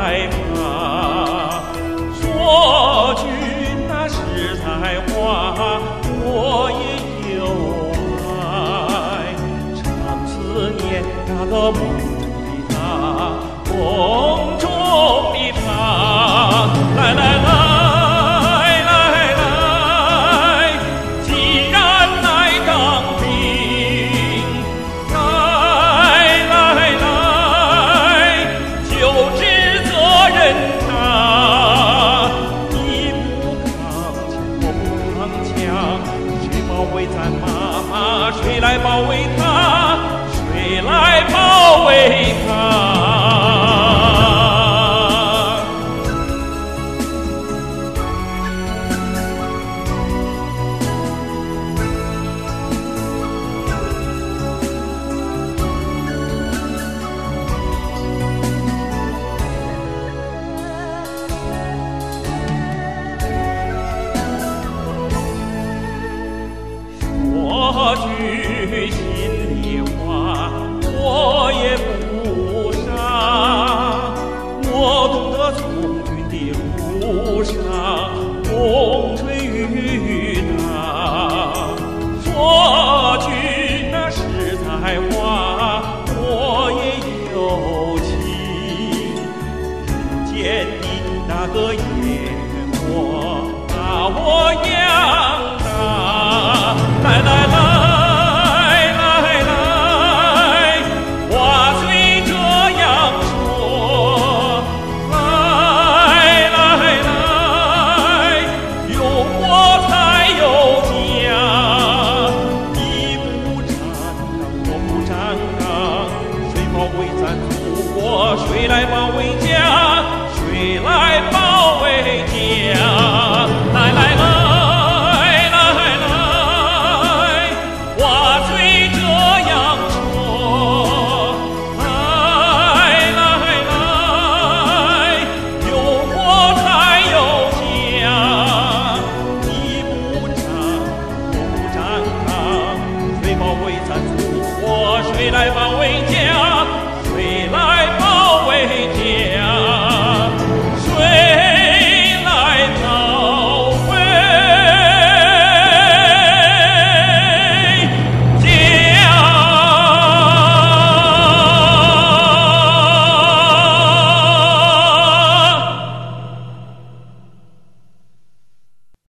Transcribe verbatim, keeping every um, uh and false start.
害怕。说句那实在话，我也有爱，常思念那个梦中的他，梦中的他。来来来。谁来保卫他？谁来保卫他？说句心里话，我也不傻，我懂得从军的路上风吹雨打。说句那实在话，我也有情，人间的那个野火把我养大。来来来。谁来保卫家？谁来保卫家？来来来来来，话虽这样说，来来来，有我才有家。你不站，我不站岗，谁保卫咱祖国？谁来保卫家？